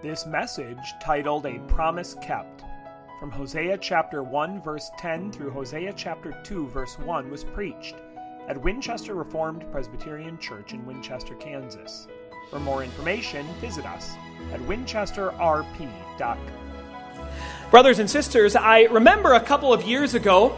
This message, titled A Promise Kept, from Hosea chapter 1 verse 10 through Hosea chapter 2 verse 1, was preached at Winchester Reformed Presbyterian Church in Winchester, Kansas. For more information, visit us at winchesterrp.com. Brothers and sisters, I remember a couple of years ago,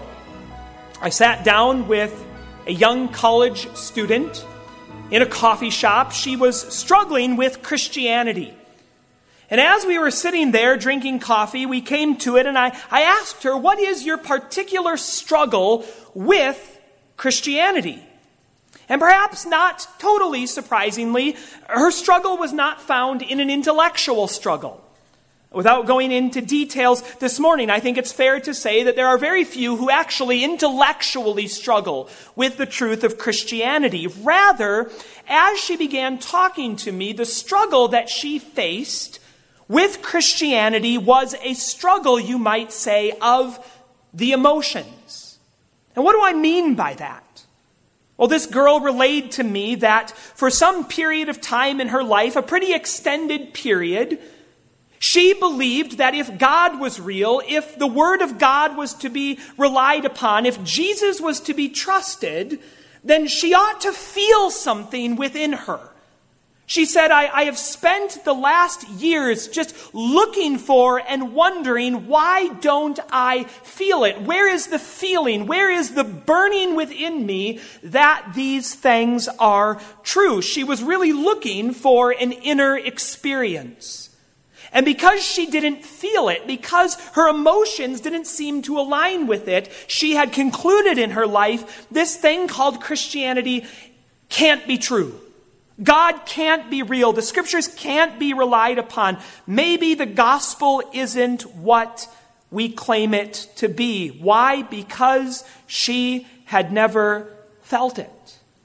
I sat down with a young college student in a coffee shop. She was struggling with Christianity. And as we were sitting there drinking coffee, we came to it and I asked her, what is your particular struggle with Christianity? And perhaps not totally surprisingly, her struggle was not found in an intellectual struggle. Without going into details this morning, I think it's fair to say that there are very few who actually intellectually struggle with the truth of Christianity. Rather, as she began talking to me, the struggle that she faced with Christianity was a struggle, you might say, of the emotions. And what do I mean by that? Well, this girl relayed to me that for some period of time in her life, a pretty extended period, she believed that if God was real, if the Word of God was to be relied upon, if Jesus was to be trusted, then she ought to feel something within her. She said, I have spent the last years just looking for and wondering, why don't I feel it? Where is the feeling? Where is the burning within me that these things are true? She was really looking for an inner experience. And because she didn't feel it, because her emotions didn't seem to align with it, she had concluded in her life, this thing called Christianity can't be true. God can't be real. The scriptures can't be relied upon. Maybe the gospel isn't what we claim it to be. Why? Because she had never felt it.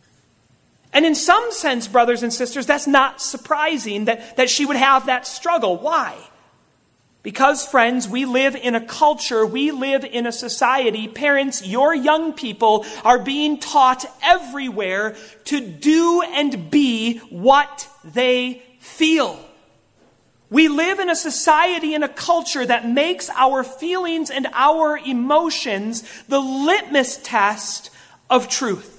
And in some sense, brothers and sisters, that's not surprising that she would have that struggle. Why? Because, friends, we live in a culture, we live in a society. Parents, your young people are being taught everywhere to do and be what they feel. We live in a society and a culture that makes our feelings and our emotions the litmus test of truth.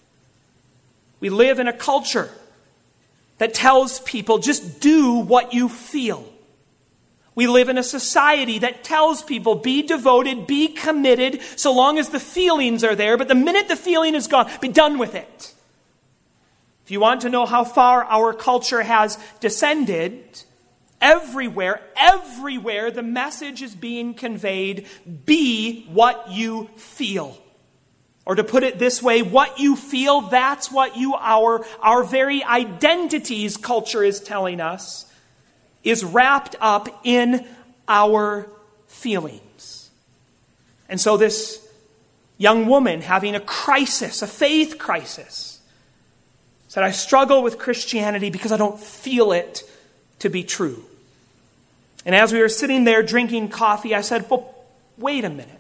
We live in a culture that tells people, just do what you feel. We live in a society that tells people, be devoted, be committed, so long as the feelings are there. But the minute the feeling is gone, be done with it. If you want to know how far our culture has descended, everywhere, the message is being conveyed, be what you feel. Or to put it this way, what you feel, that's what you are. Our very identities, culture is telling us, is wrapped up in our feelings. And so this young woman having a crisis, a faith crisis, said, I struggle with Christianity because I don't feel it to be true. And as we were sitting there drinking coffee, I said, well, wait a minute.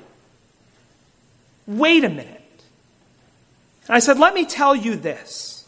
Wait a minute. And I said, let me tell you this.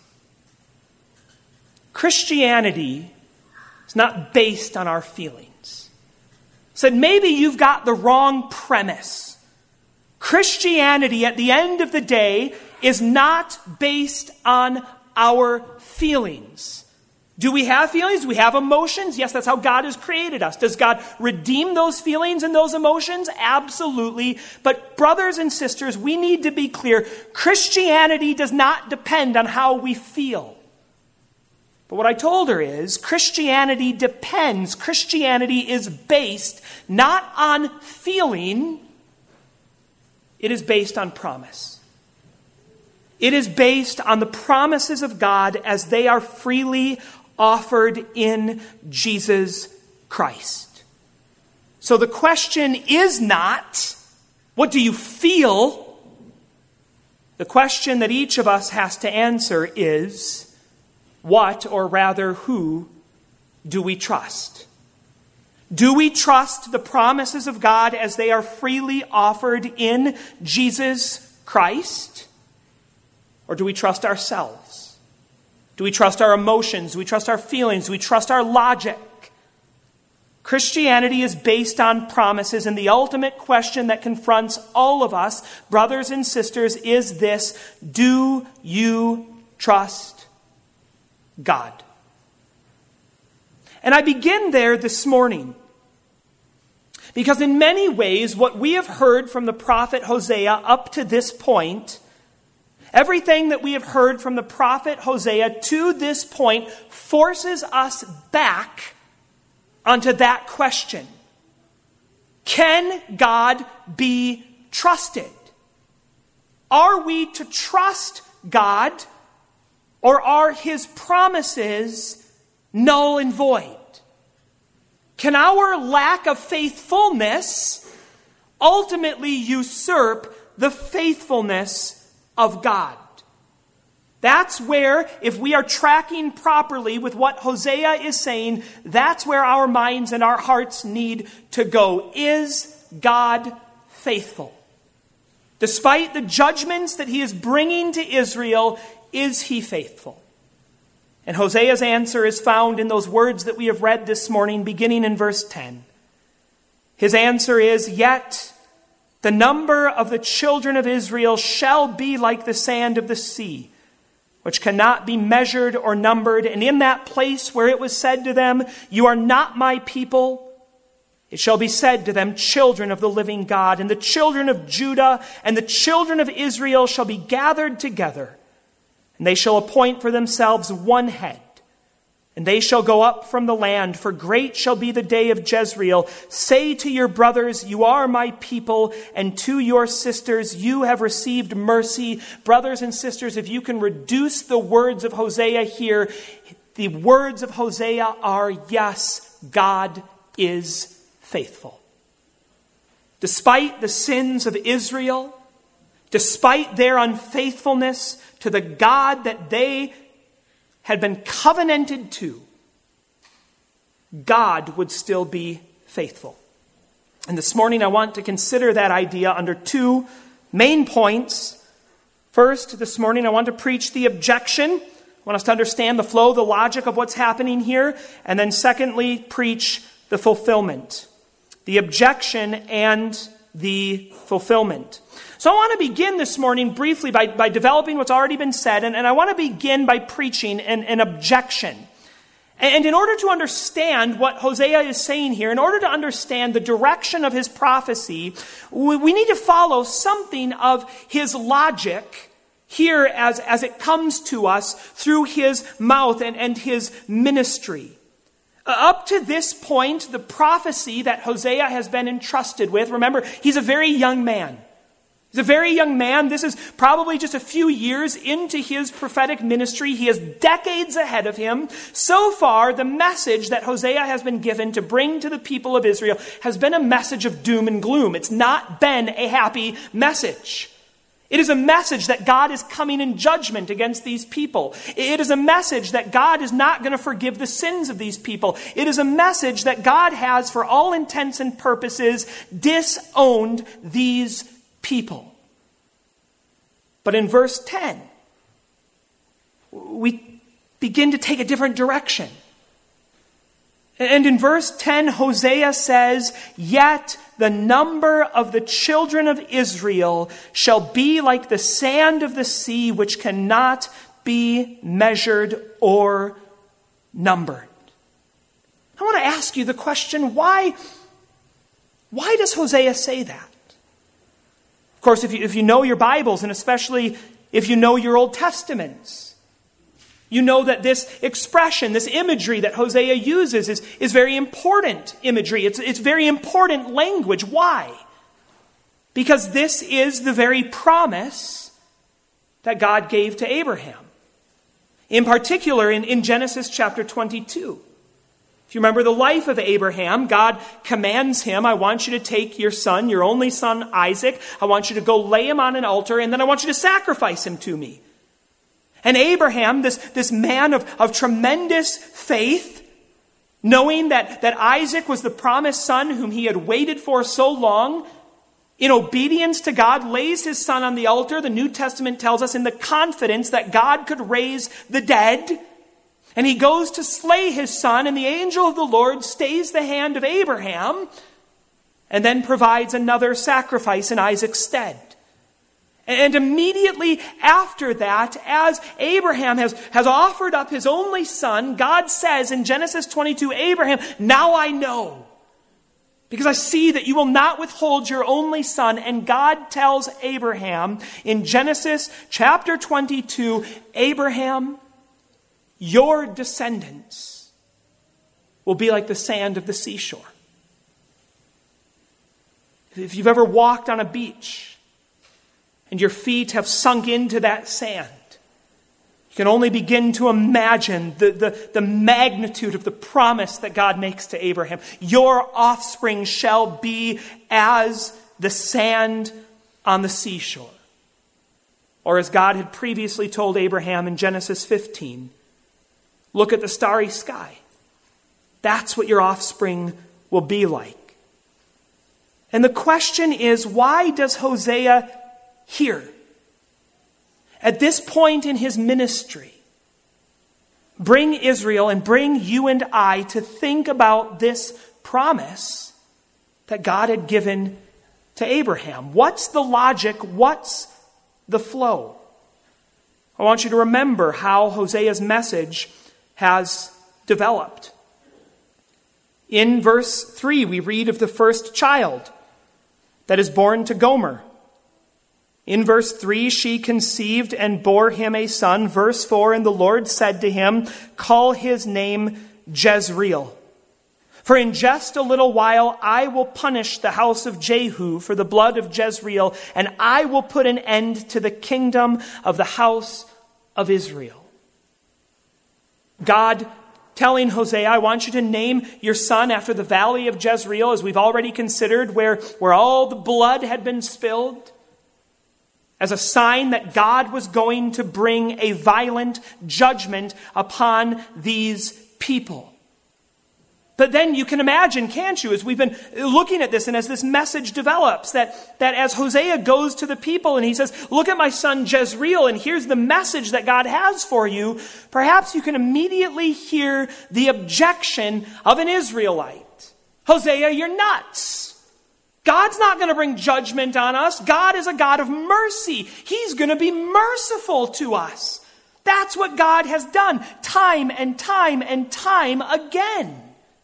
Christianity is not based on our feelings. I said, maybe you've got the wrong premise. Christianity, at the end of the day, is not based on our feelings. Do we have feelings? Do we have emotions? Yes, that's how God has created us. Does God redeem those feelings and those emotions? Absolutely. But brothers and sisters, we need to be clear. Christianity does not depend on how we feel. But what I told her is, Christianity depends. Christianity is based not on feeling. It is based on promise. It is based on the promises of God as they are freely offered in Jesus Christ. So the question is not, what do you feel? The question that each of us has to answer is, what, or rather who, do we trust? Do we trust the promises of God as they are freely offered in Jesus Christ? Or do we trust ourselves? Do we trust our emotions? Do we trust our feelings? Do we trust our logic? Christianity is based on promises, and the ultimate question that confronts all of us, brothers and sisters, is this: do you trust God? And I begin there this morning because in many ways what we have heard from the prophet Hosea up to this point, everything that we have heard from the prophet Hosea to this point forces us back onto that question. Can God be trusted? Are we to trust God, or are his promises null and void? Can our lack of faithfulness ultimately usurp the faithfulness of God? That's where, if we are tracking properly with what Hosea is saying, that's where our minds and our hearts need to go. Is God faithful? Despite the judgments that he is bringing to Israel, is he faithful? And Hosea's answer is found in those words that we have read this morning, beginning in verse 10. His answer is, "Yet the number of the children of Israel shall be like the sand of the sea, which cannot be measured or numbered. And in that place where it was said to them, 'You are not my people,' it shall be said to them, 'Children of the living God.' And the children of Judah and the children of Israel shall be gathered together, and they shall appoint for themselves one head. And they shall go up from the land, for great shall be the day of Jezreel. Say to your brothers, 'You are my people,' and to your sisters, 'You have received mercy.'" Brothers and sisters, if you can reduce the words of Hosea here, the words of Hosea are, yes, God is faithful. Despite the sins of Israel, despite their unfaithfulness to the God that they had been covenanted to, God would still be faithful. And this morning I want to consider that idea under two main points. First, this morning I want to preach the objection. I want us to understand the flow, the logic of what's happening here. And then secondly, preach the fulfillment. The objection and the fulfillment. So I want to begin this morning briefly by developing what's already been said, and I want to begin by preaching an objection. And in order to understand what Hosea is saying here, in order to understand the direction of his prophecy, we need to follow something of his logic here as it comes to us through his mouth and his ministry. Up to this point, the prophecy that Hosea has been entrusted with, remember, he's a very young man. He's a very young man. This is probably just a few years into his prophetic ministry. He is decades ahead of him. So far, the message that Hosea has been given to bring to the people of Israel has been a message of doom and gloom. It's not been a happy message. It is a message that God is coming in judgment against these people. It is a message that God is not going to forgive the sins of these people. It is a message that God has, for all intents and purposes, disowned these people. But in verse 10, we begin to take a different direction. And in verse 10, Hosea says, "Yet the number of the children of Israel shall be like the sand of the sea, which cannot be measured or numbered." I want to ask you the question, why does Hosea say that? Of course, if you know your Bibles, and especially if you know your Old Testaments, you know that this expression, this imagery that Hosea uses is very important imagery. It's very important language. Why? Because this is the very promise that God gave to Abraham. In particular, in Genesis chapter 22. If you remember the life of Abraham, God commands him, "I want you to take your son, your only son Isaac. I want you to go lay him on an altar, and then I want you to sacrifice him to me." And Abraham, this man of tremendous faith, knowing that Isaac was the promised son whom he had waited for so long, in obedience to God, lays his son on the altar. The New Testament tells us in the confidence that God could raise the dead. And he goes to slay his son, and the angel of the Lord stays the hand of Abraham and then provides another sacrifice in Isaac's stead. And immediately after that, as Abraham has offered up his only son, God says in Genesis 22, Abraham, now I know, because I see that you will not withhold your only son. And God tells Abraham in Genesis chapter 22, Abraham, your descendants will be like the sand of the seashore. If you've ever walked on a beach and your feet have sunk into that sand, you can only begin to imagine the magnitude of the promise that God makes to Abraham. Your offspring shall be as the sand on the seashore. Or as God had previously told Abraham in Genesis 15, look at the starry sky. That's what your offspring will be like. And the question is, why does Hosea here, at this point in his ministry, bring Israel and bring you and I to think about this promise that God had given to Abraham? What's the logic? What's the flow? I want you to remember how Hosea's message has developed. In verse 3, we read of the first child that is born to Gomer. In verse 3, she conceived and bore him a son. Verse 4, and the Lord said to him, call his name Jezreel. For in just a little while I will punish the house of Jehu for the blood of Jezreel, and I will put an end to the kingdom of the house of Israel. God telling Hosea, I want you to name your son after the valley of Jezreel, as we've already considered, where all the blood had been spilled, as a sign that God was going to bring a violent judgment upon these people. But then you can imagine, can't you, as we've been looking at this and as this message develops, that as Hosea goes to the people and he says, look at my son Jezreel, and here's the message that God has for you, perhaps you can immediately hear the objection of an Israelite. Hosea, you're nuts. God's not going to bring judgment on us. God is a God of mercy. He's going to be merciful to us. That's what God has done time and time and time again.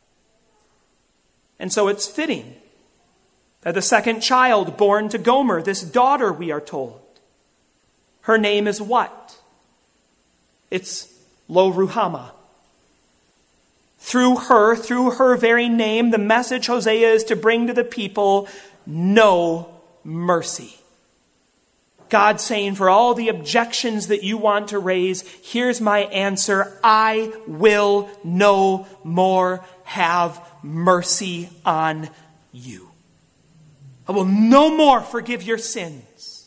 And so it's fitting that the second child born to Gomer, this daughter, we are told, her name is what? It's Lo Ruhamah. Through her very name, the message Hosea is to bring to the people, no mercy. God saying, for all the objections that you want to raise, here's my answer. I will no more have mercy on you. I will no more forgive your sins.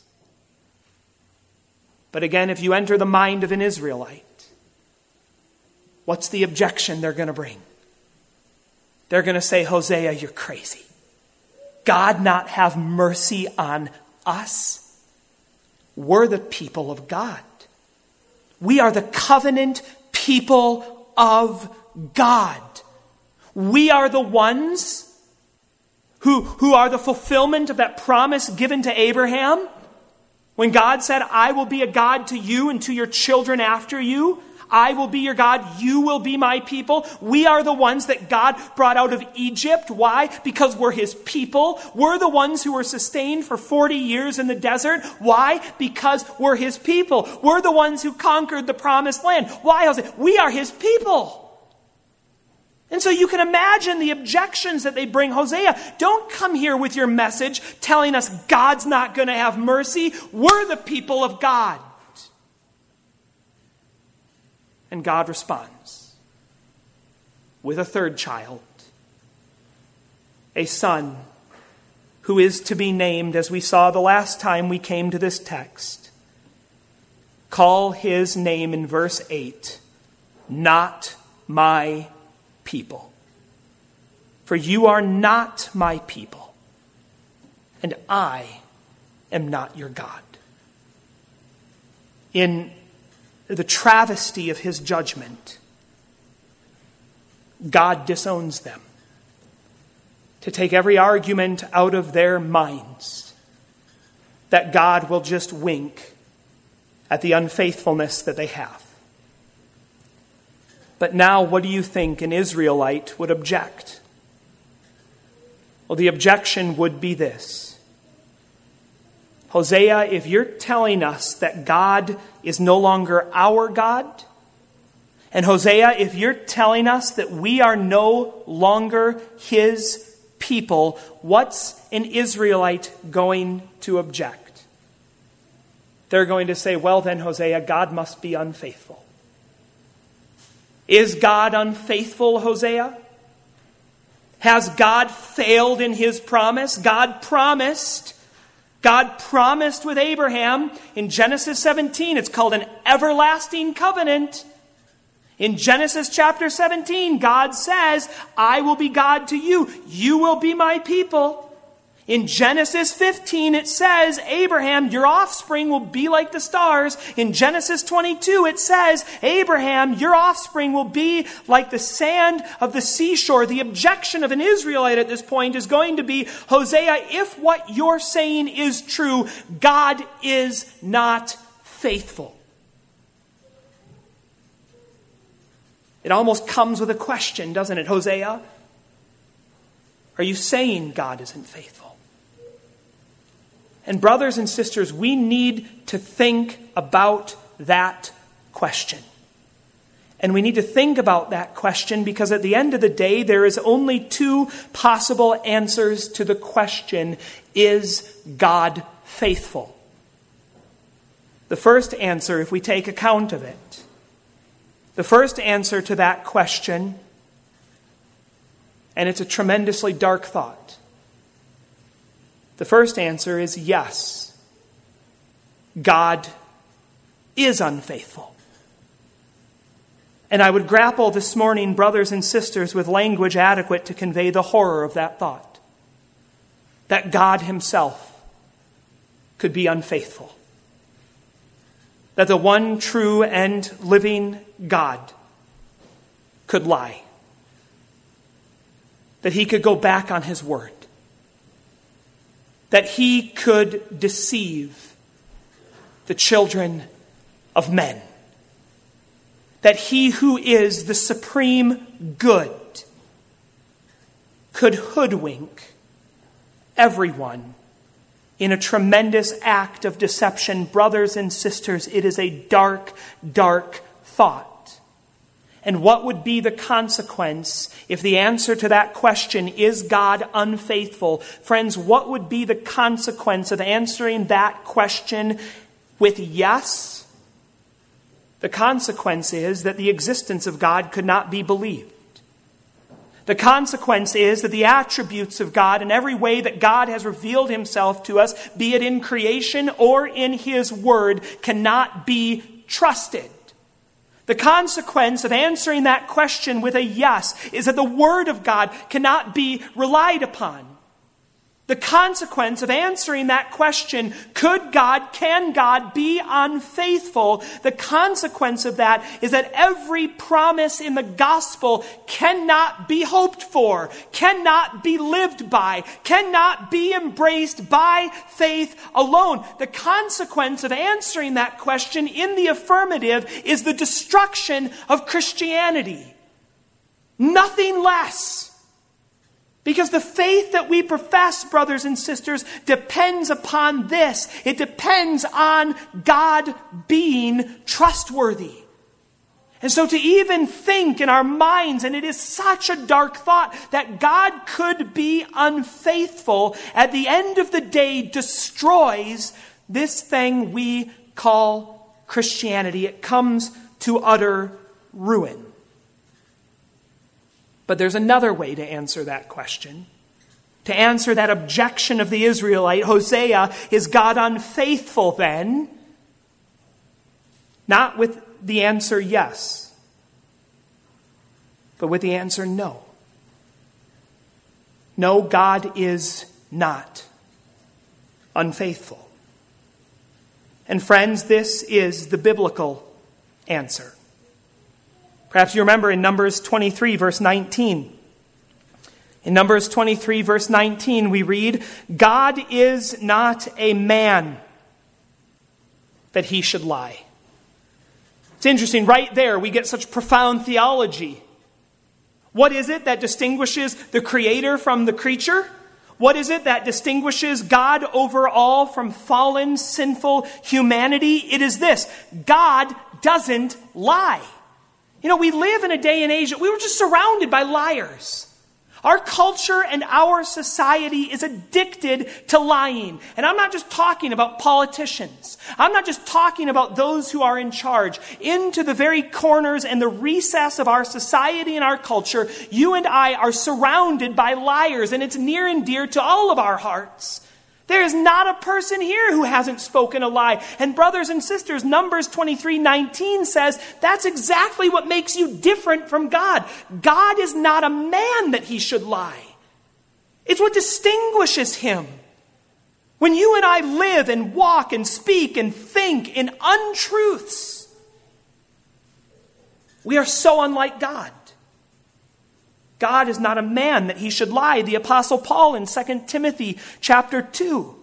But again, if you enter the mind of an Israelite, what's the objection they're going to bring? They're going to say, Hosea, you're crazy. God not have mercy on us? We're the people of God. We are the covenant people of God. We are the ones who are the fulfillment of that promise given to Abraham. When God said, I will be a God to you and to your children after you. I will be your God, you will be my people. We are the ones that God brought out of Egypt. Why? Because we're his people. We're the ones who were sustained for 40 years in the desert. Why? Because we're his people. We're the ones who conquered the promised land. Why? We are his people. And so you can imagine the objections that they bring. Hosea, don't come here with your message telling us God's not going to have mercy. We're the people of God. And God responds with a third child, a son who is to be named, as we saw the last time we came to this text. Call his name in verse 8, not my people. For you are not my people, and I am not your God. In the travesty of his judgment, God disowns them. To take every argument out of their minds, that God will just wink at the unfaithfulness that they have. But now, what do you think an Israelite would object? Well, the objection would be this. Hosea, if you're telling us that God is no longer our God, and Hosea, if you're telling us that we are no longer his people, what's an Israelite going to object? They're going to say, well then, Hosea, God must be unfaithful. Is God unfaithful, Hosea? Has God failed in his promise? God promised with Abraham in Genesis 17. It's called an everlasting covenant. In Genesis chapter 17, God says, I will be God to you. You will be my people. In Genesis 15, it says, Abraham, your offspring will be like the stars. In Genesis 22, it says, Abraham, your offspring will be like the sand of the seashore. The objection of an Israelite at this point is going to be, Hosea, if what you're saying is true, God is not faithful. It almost comes with a question, doesn't it, Hosea? Are you saying God isn't faithful? And brothers and sisters, we need to think about that question. And we need to think about that question because at the end of the day, there is only two possible answers to the question, is God faithful? The first answer, if we take account of it, the first answer to that question, and it's a tremendously dark thought, the first answer is yes. God is unfaithful. And I would grapple this morning, brothers and sisters, with language adequate to convey the horror of that thought. That God himself could be unfaithful. That the one true and living God could lie. That he could go back on his word. That he could deceive the children of men. That he who is the supreme good could hoodwink everyone in a tremendous act of deception. Brothers and sisters, it is a dark, dark thought. And what would be the consequence if the answer to that question, is God unfaithful? Friends, what would be the consequence of answering that question with yes? The consequence is that the existence of God could not be believed. The consequence is that the attributes of God and every way that God has revealed himself to us, be it in creation or in his word, cannot be trusted. The consequence of answering that question with a yes is that the word of God cannot be relied upon. The consequence of answering that question, can God be unfaithful? The consequence of that is that every promise in the gospel cannot be hoped for, cannot be lived by, cannot be embraced by faith alone. The consequence of answering that question in the affirmative is the destruction of Christianity. Nothing less. Because the faith that we profess, brothers and sisters, depends upon this. It depends on God being trustworthy. And so to even think in our minds, and it is such a dark thought, that God could be unfaithful, at the end of the day destroys this thing we call Christianity. It comes to utter ruin. But there's another way to answer that question. To answer that objection of the Israelite, Hosea, is God unfaithful then? Not with the answer yes, but with the answer no. No, God is not unfaithful. And friends, this is the biblical answer. Perhaps you remember in Numbers 23, verse 19. In Numbers 23, verse 19, we read, God is not a man that he should lie. It's interesting, right there we get such profound theology. What is it that distinguishes the Creator from the creature? What is it that distinguishes God over all from fallen, sinful humanity? It is this: God doesn't lie. You know, we live in a day and age that we were just surrounded by liars. Our culture and our society is addicted to lying. And I'm not just talking about politicians. I'm not just talking about those who are in charge. Into the very corners and the recess of our society and our culture, you and I are surrounded by liars, and it's near and dear to all of our hearts. There is not a person here who hasn't spoken a lie. And brothers and sisters, Numbers 23:19 says that's exactly what makes you different from God. God is not a man that he should lie. It's what distinguishes him. When you and I live and walk and speak and think in untruths, we are so unlike God. God is not a man that he should lie. The Apostle Paul in 2 Timothy chapter 2.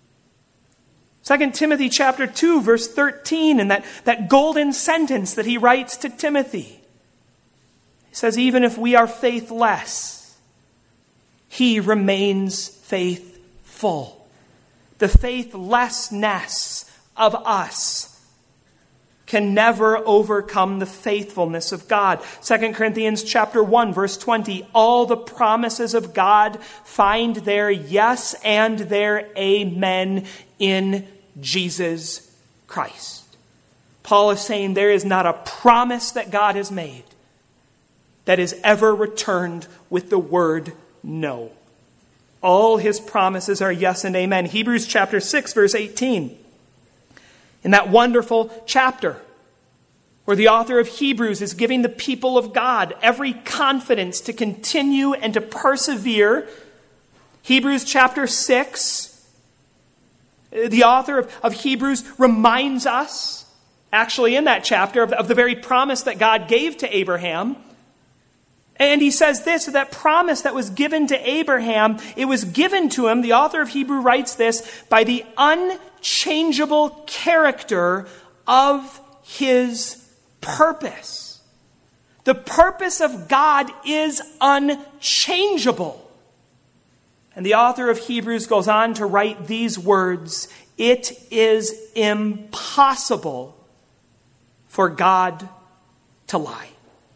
2 Timothy chapter 2, verse 13, and that golden sentence that he writes to Timothy. He says, even if we are faithless, he remains faithful. The faithlessness of us can never overcome the faithfulness of God. 2 Corinthians chapter 1, verse 20, all the promises of God find their yes and their amen in Jesus Christ. Paul is saying there is not a promise that God has made that is ever returned with the word no. All his promises are yes and amen. Hebrews chapter 6, verse 18. In that wonderful chapter where the author of Hebrews is giving the people of God every confidence to continue and to persevere. Hebrews chapter 6, the author of Hebrews reminds us, actually in that chapter, of the very promise that God gave to Abraham. And he says this, that promise that was given to Abraham, it was given to him, the author of Hebrews writes this, by the unchangeable character of his purpose. The purpose of God is unchangeable. And the author of Hebrews goes on to write these words, it is impossible for God to lie.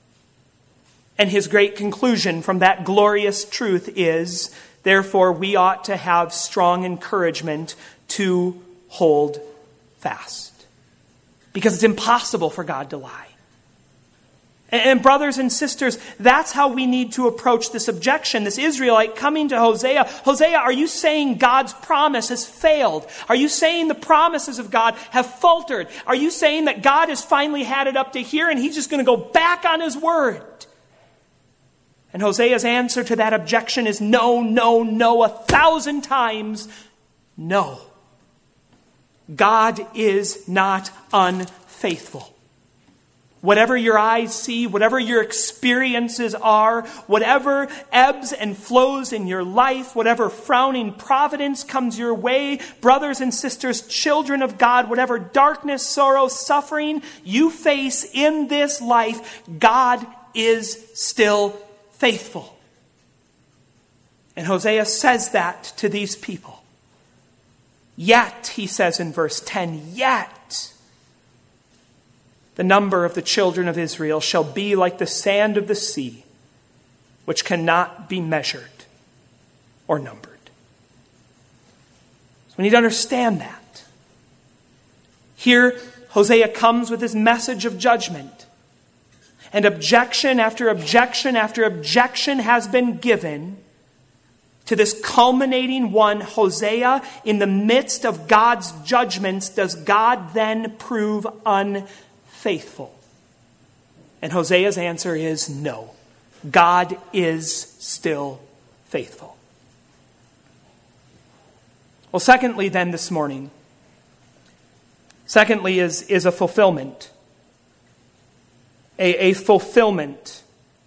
And his great conclusion from that glorious truth is, therefore, we ought to have strong encouragement to hold fast. Because it's impossible for God to lie. And brothers and sisters, that's how we need to approach this objection. This Israelite coming to Hosea. Hosea, are you saying God's promise has failed? Are you saying the promises of God have faltered? Are you saying that God has finally had it up to here and he's just going to go back on his word? And Hosea's answer to that objection is no, no, no, 1,000 times no. God is not unfaithful. Whatever your eyes see, whatever your experiences are, whatever ebbs and flows in your life, whatever frowning providence comes your way, brothers and sisters, children of God, whatever darkness, sorrow, suffering you face in this life, God is still faithful. And Hosea says that to these people. Yet, he says in verse 10, yet the number of the children of Israel shall be like the sand of the sea, which cannot be measured or numbered. So we need to understand that. Here, Hosea comes with his message of judgment. And objection after objection after objection has been given to this culminating one, Hosea. In the midst of God's judgments, does God then prove unfaithful? And Hosea's answer is no. God is still faithful. Well, secondly then this morning, is a fulfillment. a fulfillment.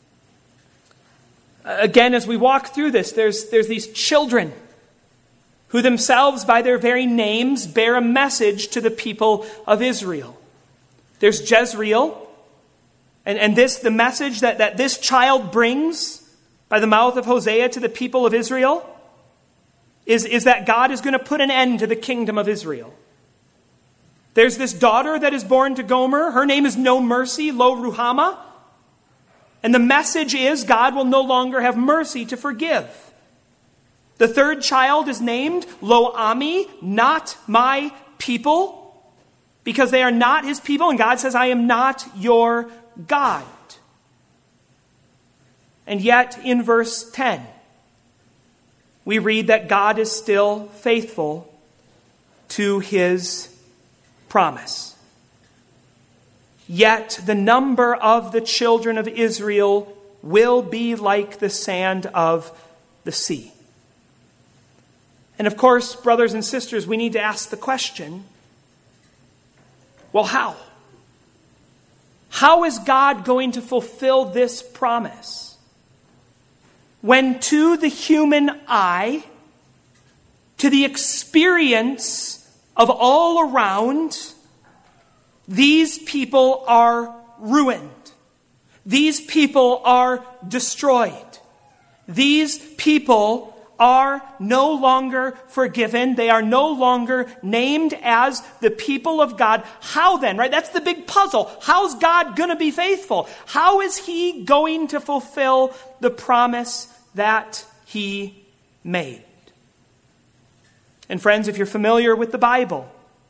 Again, as we walk through this, there's these children who themselves, by their very names, bear a message to the people of Israel. There's Jezreel, and the message that this child brings by the mouth of Hosea to the people of Israel is that God is going to put an end to the kingdom of Israel. There's this daughter that is born to Gomer. Her name is No Mercy, Lo Ruhama. And the message is God will no longer have mercy to forgive. The third child is named Lo Ami, not my people, because they are not his people. And God says, I am not your God. And yet, in verse 10, we read that God is still faithful to his promise. Yet the number of the children of Israel will be like the sand of the sea. And of course, brothers and sisters, we need to ask the question, well, how? How is God going to fulfill this promise when to the human eye, to the experience of all around, these people are ruined. These people are destroyed. These people are no longer forgiven. They are no longer named as the people of God. How then, right? That's the big puzzle. How's God going to be faithful? How is he going to fulfill the promise that he made? And friends, if you're familiar with the Bible,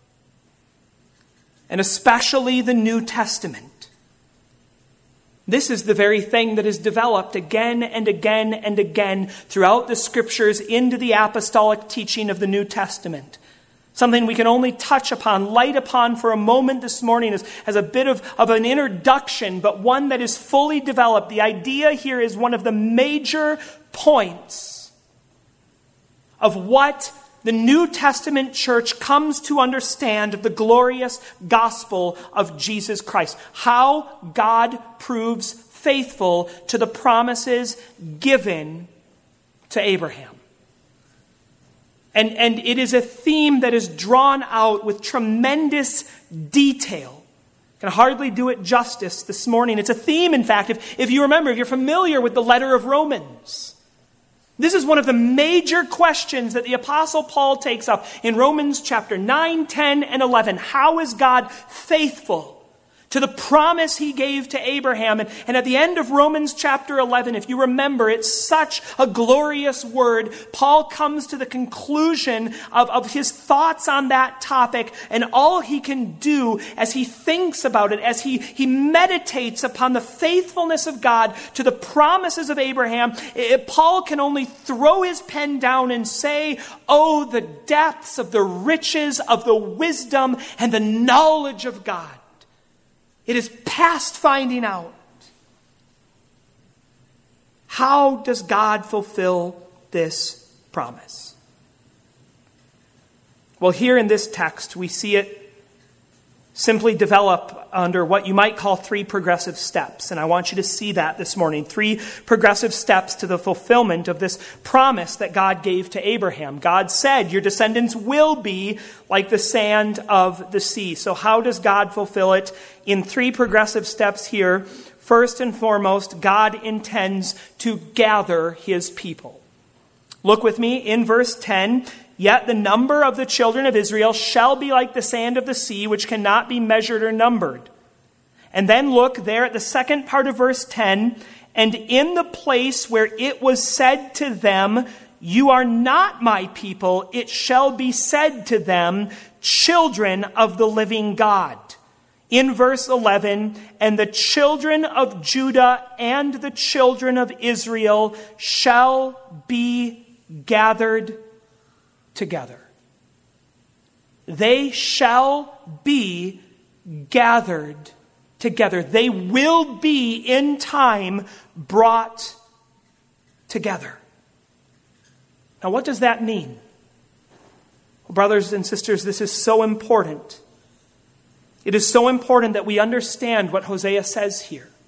and especially the New Testament, this is the very thing that is developed again and again and again throughout the Scriptures into the apostolic teaching of the New Testament. Something we can only touch upon, light upon for a moment this morning as a bit of an introduction, but one that is fully developed. The idea here is one of the major points of what the New Testament church comes to understand of the glorious gospel of Jesus Christ. How God proves faithful to the promises given to Abraham. And it is a theme that is drawn out with tremendous detail. I can hardly do it justice this morning. It's a theme, in fact, if you remember, if you're familiar with the letter of Romans. This is one of the major questions that the Apostle Paul takes up in Romans chapter 9, 10, and 11. How is God faithful to the promise he gave to Abraham? And at the end of Romans chapter 11, if you remember, it's such a glorious word. Paul comes to the conclusion of his thoughts on that topic, and all he can do as he thinks about it, as he meditates upon the faithfulness of God to the promises of Abraham, Paul can only throw his pen down and say, oh, the depths of the riches of the wisdom and the knowledge of God. It is past finding out. How does God fulfill this promise? Well, here in this text, we see it simply develop under what you might call 3 progressive steps. And I want you to see that this morning. 3 progressive steps to the fulfillment of this promise that God gave to Abraham. God said, your descendants will be like the sand of the sea. So how does God fulfill it? In 3 progressive steps here. First and foremost, God intends to gather his people. Look with me in verse 10. Yet the number of the children of Israel shall be like the sand of the sea, which cannot be measured or numbered. And then look there at the second part of verse 10. And in the place where it was said to them, you are not my people, it shall be said to them, children of the living God. In verse 11, and the children of Judah and the children of Israel shall be gathered together. They shall be gathered together. They will be in time brought together. Now, what does that mean? Well, brothers and sisters, this is so important. It is so important that we understand what Hosea says here.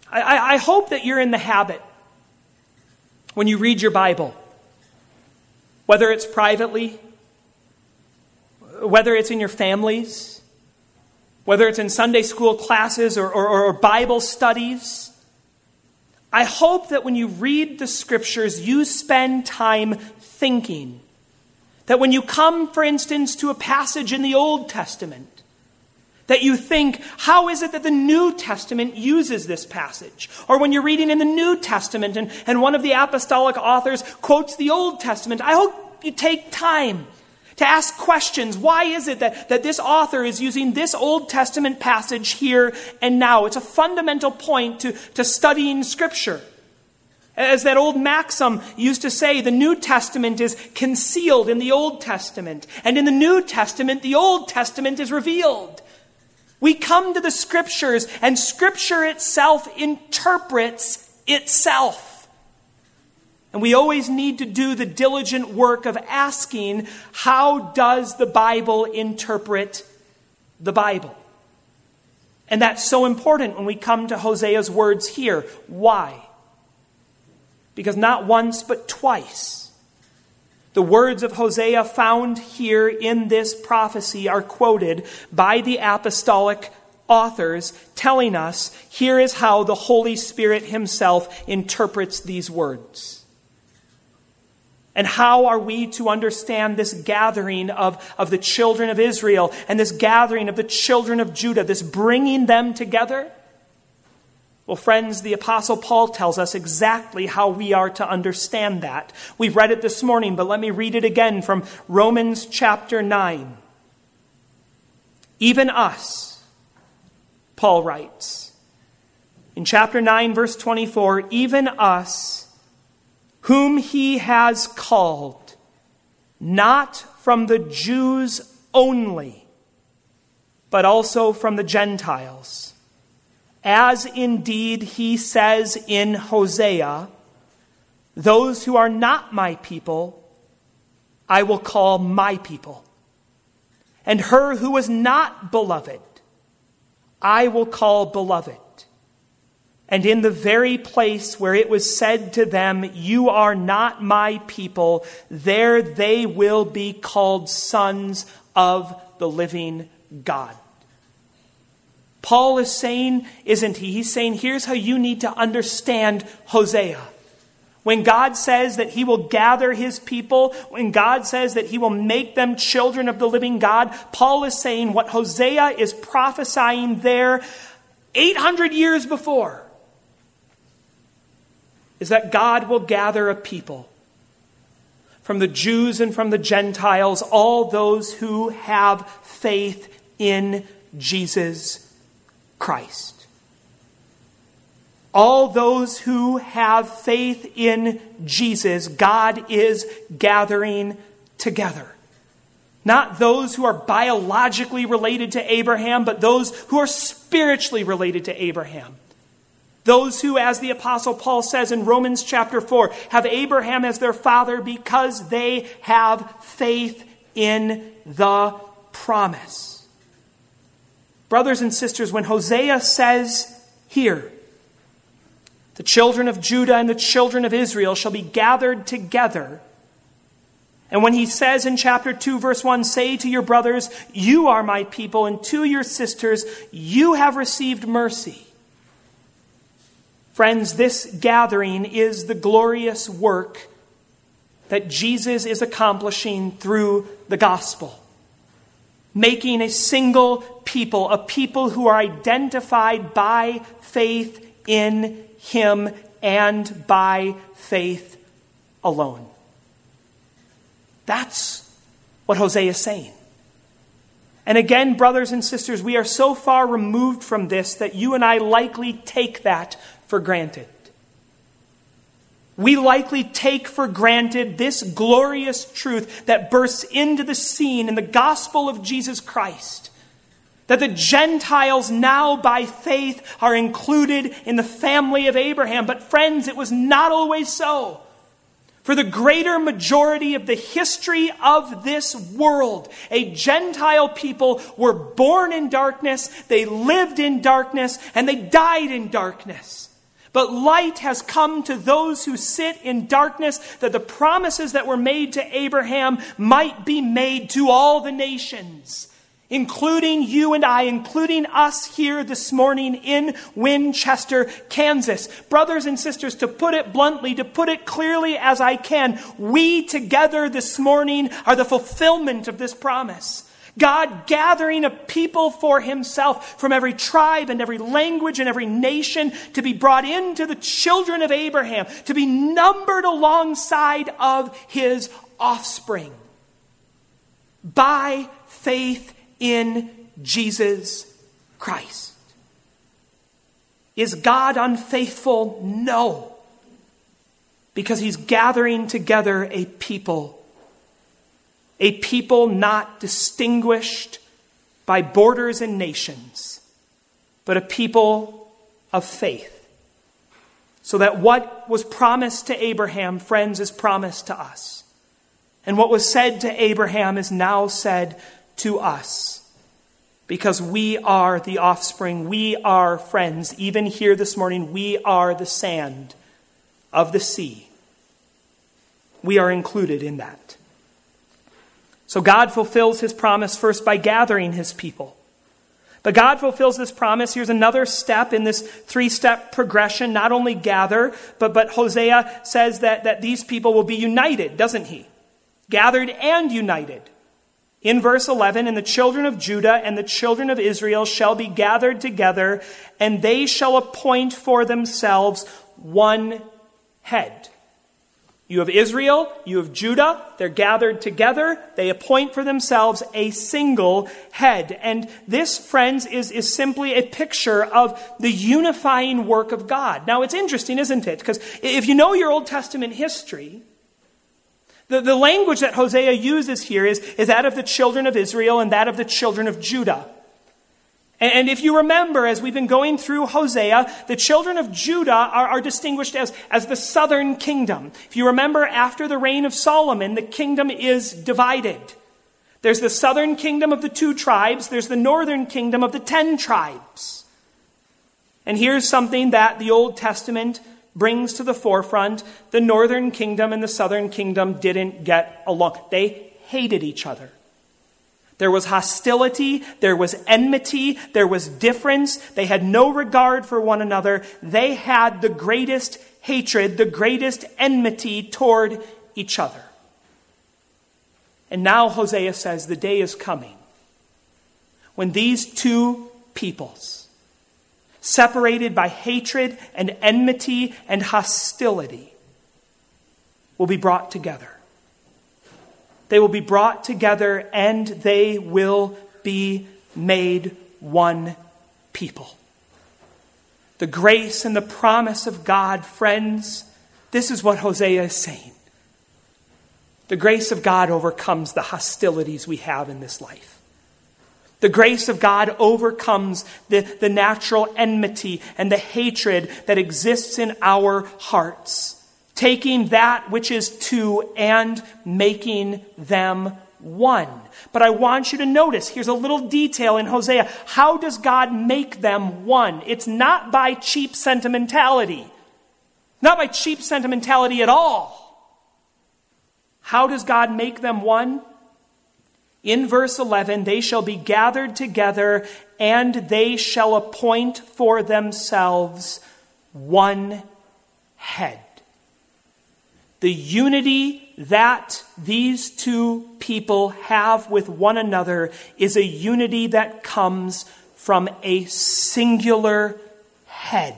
I hope that you're in the habit, when you read your Bible, whether it's privately, whether it's in your families, whether it's in Sunday school classes or Bible studies, I hope that when you read the Scriptures, you spend time thinking. That when you come, for instance, to a passage in the Old Testament, that you think, how is it that the New Testament uses this passage? Or when you're reading in the New Testament and one of the apostolic authors quotes the Old Testament, I hope you take time to ask questions. Why is it that this author is using this Old Testament passage here and now? It's a fundamental point to studying Scripture. As that old maxim used to say, the New Testament is concealed in the Old Testament. And in the New Testament, the Old Testament is revealed. We come to the Scriptures, and Scripture itself interprets itself. And we always need to do the diligent work of asking, how does the Bible interpret the Bible? And that's so important when we come to Hosea's words here. Why? Because not once but twice, the words of Hosea found here in this prophecy are quoted by the apostolic authors, telling us here is how the Holy Spirit himself interprets these words. And how are we to understand this gathering of the children of Israel and this gathering of the children of Judah, this bringing them together? Well, friends, the Apostle Paul tells us exactly how we are to understand that. We've read it this morning, but let me read it again from Romans chapter 9. Even us, Paul writes, in chapter 9, verse 24, even us, whom he has called, not from the Jews only, but also from the Gentiles. As indeed he says in Hosea, those who are not my people, I will call my people. And her who was not beloved, I will call beloved. And in the very place where it was said to them, you are not my people, there they will be called sons of the living God. Paul is saying, isn't he? He's saying, here's how you need to understand Hosea. When God says that he will gather his people, when God says that he will make them children of the living God, Paul is saying what Hosea is prophesying there 800 years before is that God will gather a people from the Jews and from the Gentiles, all those who have faith in Jesus Christ. All those who have faith in Jesus, God is gathering together. Not those who are biologically related to Abraham, but those who are spiritually related to Abraham. Those who, as the Apostle Paul says in Romans chapter 4, have Abraham as their father because they have faith in the promise. Brothers and sisters, when Hosea says here, the children of Judah and the children of Israel shall be gathered together, and when he says in chapter 2, verse 1, say to your brothers, you are my people, and to your sisters, you have received mercy. Friends, this gathering is the glorious work that Jesus is accomplishing through the gospel. Making a single people, a people who are identified by faith in him and by faith alone. That's what Hosea is saying. And again, brothers and sisters, we are so far removed from this that you and I likely take that for granted. We likely take for granted this glorious truth that bursts into the scene in the gospel of Jesus Christ. That the Gentiles now by faith are included in the family of Abraham. But friends, it was not always so. For the greater majority of the history of this world, a Gentile people were born in darkness, they lived in darkness, and they died in darkness. But light has come to those who sit in darkness, that the promises that were made to Abraham might be made to all the nations, including you and I, including us here this morning in Winchester, Kansas. Brothers and sisters, to put it bluntly, to put it clearly as I can, we together this morning are the fulfillment of this promise. God gathering a people for himself from every tribe and every language and every nation to be brought into the children of Abraham, to be numbered alongside of his offspring by faith in Jesus Christ. Is God unfaithful? No. Because he's gathering together a people not distinguished by borders and nations, but a people of faith. So that what was promised to Abraham, friends, is promised to us. And what was said to Abraham is now said to us. Because we are the offspring, we are friends. Even here this morning, we are the sand of the sea. We are included in that. So God fulfills his promise first by gathering his people. But God fulfills this promise. Here's another step in this three-step progression. Not only gather, but Hosea says that these people will be united, doesn't he? Gathered and united. In verse 11, and the children of Judah and the children of Israel shall be gathered together, and they shall appoint for themselves one head. You have Israel, you have Judah, they're gathered together, they appoint for themselves a single head. And this, friends, is simply a picture of the unifying work of God. Now, it's interesting, isn't it? Because if you know your Old Testament history, the language that Hosea uses here is that of the children of Israel and that of the children of Judah. And if you remember, as we've been going through Hosea, the children of Judah are distinguished as the southern kingdom. If you remember, after the reign of Solomon, the kingdom is divided. There's the southern kingdom of the 2 tribes. There's the northern kingdom of the 10 tribes. And here's something that the Old Testament brings to the forefront. The northern kingdom and the southern kingdom didn't get along. They hated each other. There was hostility, there was enmity, there was difference. They had no regard for one another. They had the greatest hatred, the greatest enmity toward each other. And now Hosea says the day is coming when these 2 peoples, separated by hatred and enmity and hostility, will be brought together. They will be brought together and they will be made one people. The grace and the promise of God, friends, this is what Hosea is saying. The grace of God overcomes the hostilities we have in this life. The grace of God overcomes the natural enmity and the hatred that exists in our hearts. Taking that which is 2 and making them one. But I want you to notice, here's a little detail in Hosea. How does God make them one? It's not by cheap sentimentality. Not by cheap sentimentality at all. How does God make them one? In verse 11, they shall be gathered together and they shall appoint for themselves one head. The unity that these 2 people have with one another is a unity that comes from a singular head.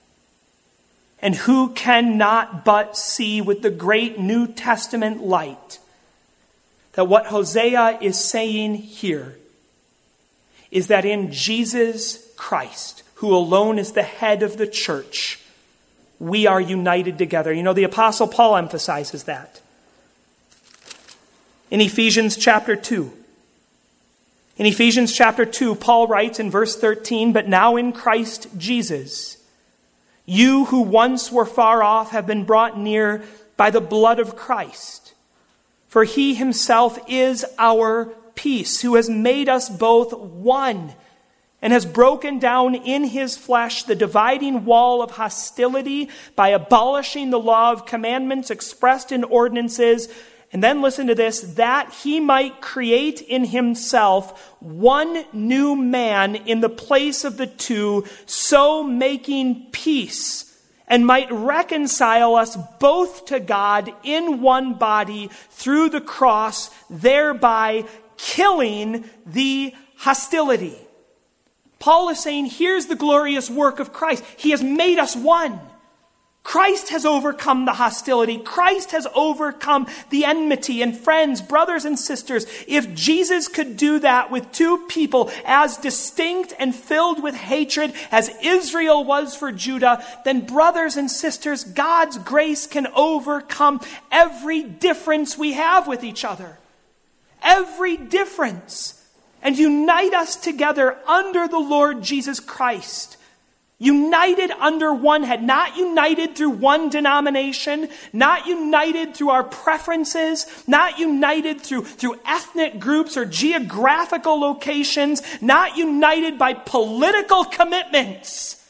And who cannot but see with the great New Testament light that what Hosea is saying here is that in Jesus Christ, who alone is the head of the church, we are united together. You know, the Apostle Paul emphasizes that. In Ephesians chapter 2. In Ephesians chapter 2, Paul writes in verse 13, "But now in Christ Jesus, you who once were far off have been brought near by the blood of Christ. For he himself is our peace, who has made us both one and has broken down in his flesh the dividing wall of hostility by abolishing the law of commandments expressed in ordinances. And then listen to this, that he might create in himself one new man in the place of the two, so making peace, and might reconcile us both to God in one body through the cross, thereby killing the hostility. Paul is saying, here's the glorious work of Christ. He has made us one. Christ has overcome the hostility. Christ has overcome the enmity. And friends, brothers and sisters, if Jesus could do that with two people as distinct and filled with hatred as Israel was for Judah, then brothers and sisters, God's grace can overcome every difference we have with each other. Every difference. And unite us together under the Lord Jesus Christ. United under one head, not united through one denomination, not united through our preferences, not united through ethnic groups or geographical locations, not united by political commitments,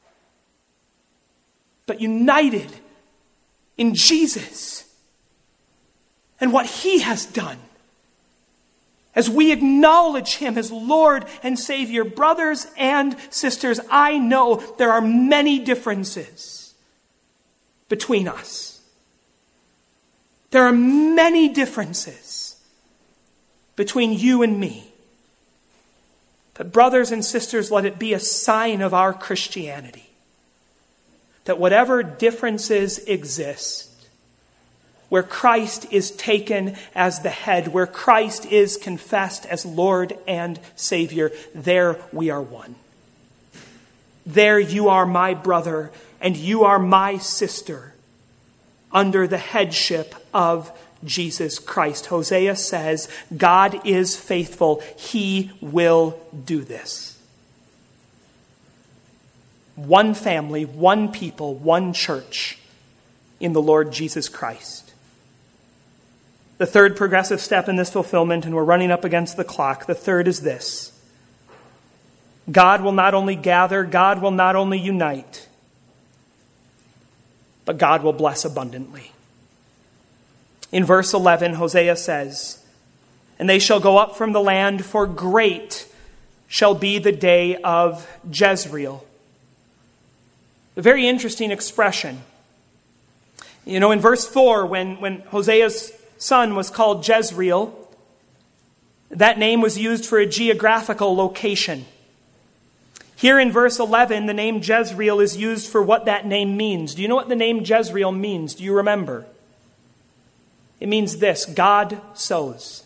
but united in Jesus and what he has done. As we acknowledge him as Lord and Savior, brothers and sisters, I know there are many differences between us. There are many differences between you and me. But brothers and sisters, let it be a sign of our Christianity that whatever differences exist, where Christ is taken as the head, where Christ is confessed as Lord and Savior, there we are one. There you are my brother and you are my sister under the headship of Jesus Christ. Hosea says, God is faithful. He will do this. One family, one people, one church in the Lord Jesus Christ. The third progressive step in this fulfillment, and we're running up against the clock, the third is this. God will not only gather, God will not only unite, but God will bless abundantly. In verse 11, Hosea says, and they shall go up from the land, for great shall be the day of Jezreel. A very interesting expression. You know, in verse 4, when Hosea's son was called Jezreel, that name was used for a geographical location. Here in verse 11, the name Jezreel is used for what that name means. Do you know what the name Jezreel means? Do you remember? It means this: God sows.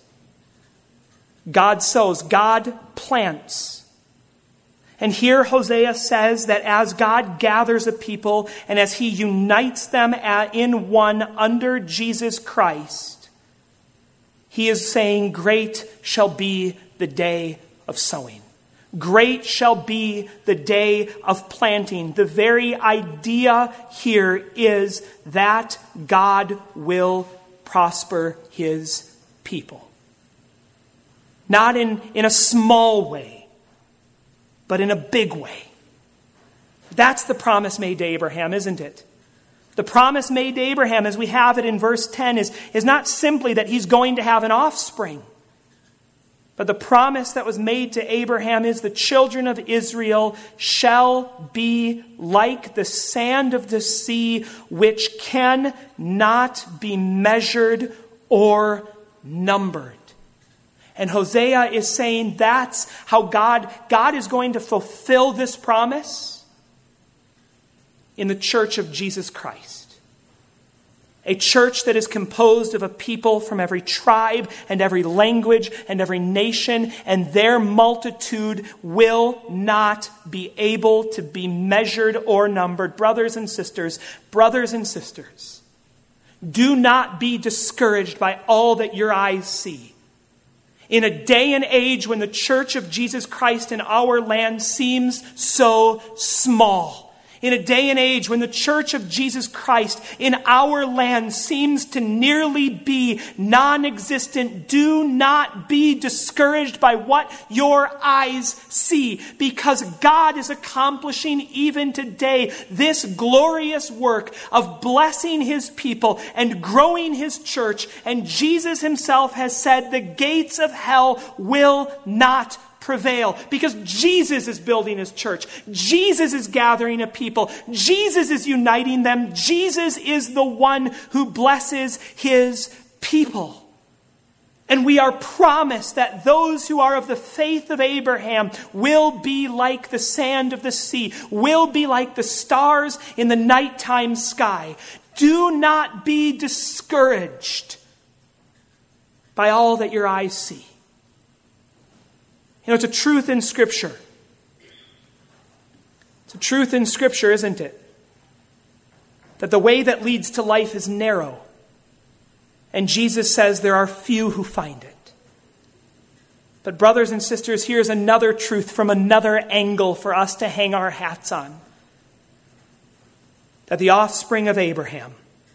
God sows. God plants. And here Hosea says that as God gathers a people and as he unites them in one under Jesus Christ, he is saying, great shall be the day of sowing. Great shall be the day of planting. The very idea here is that God will prosper his people. Not in a small way, but in a big way. That's the promise made to Abraham, isn't it? The promise made to Abraham, as we have it in verse 10, is not simply that he's going to have an offspring. But the promise that was made to Abraham is the children of Israel shall be like the sand of the sea, which cannot be measured or numbered. And Hosea is saying that's how God is going to fulfill this promise in the church of Jesus Christ. A church that is composed of a people from every tribe and every language and every nation, and their multitude will not be able to be measured or numbered. Brothers and sisters, do not be discouraged by all that your eyes see. In a day and age when the church of Jesus Christ in our land seems so small, In a day and age when the church of Jesus Christ in our land seems to nearly be non-existent, do not be discouraged by what your eyes see, because God is accomplishing even today this glorious work of blessing his people and growing his church. And Jesus himself has said the gates of hell will not prevail, because Jesus is building his church. Jesus is gathering a people. Jesus is uniting them. Jesus is the one who blesses his people. And we are promised that those who are of the faith of Abraham will be like the sand of the sea, will be like the stars in the nighttime sky. Do not be discouraged by all that your eyes see. You know, it's a truth in Scripture. It's a truth in Scripture, isn't it? That the way that leads to life is narrow. And Jesus says there are few who find it. But brothers and sisters, here's another truth from another angle for us to hang our hats on. That the offspring of Abraham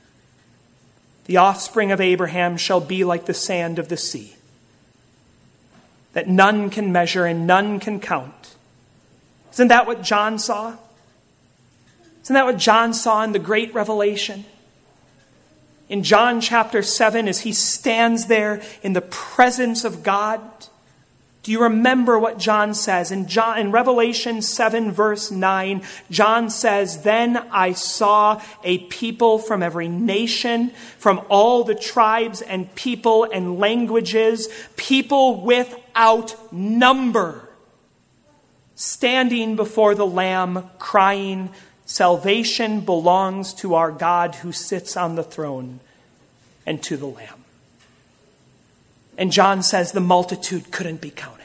shall be like the sand of the sea, that none can measure and none can count. Isn't that what John saw? Isn't that what John saw in the great revelation? In John chapter 7, as he stands there in the presence of God, do you remember what John says? In Revelation 7 verse 9, John says, "Then I saw a people from every nation, from all the tribes and people and languages, people without number, standing before the Lamb, crying, 'Salvation belongs to our God who sits on the throne and to the Lamb.'" And John says the multitude couldn't be counted.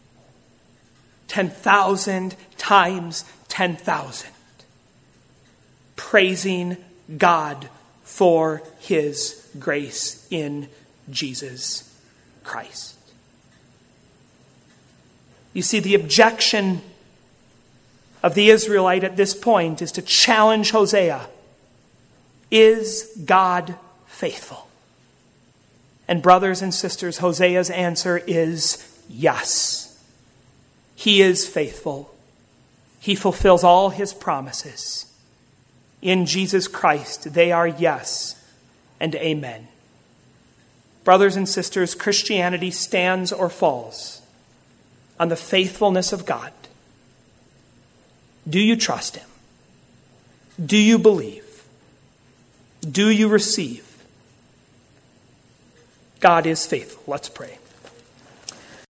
10,000 times 10,000. Praising God for his grace in Jesus Christ. You see, the objection of the Israelite at this point is to challenge Hosea. Is God faithful? And brothers and sisters, Hosea's answer is yes. He is faithful. He fulfills all his promises. In Jesus Christ, they are yes and amen. Brothers and sisters, Christianity stands or falls on the faithfulness of God. Do you trust him? Do you believe? Do you receive? God is faithful. Let's pray.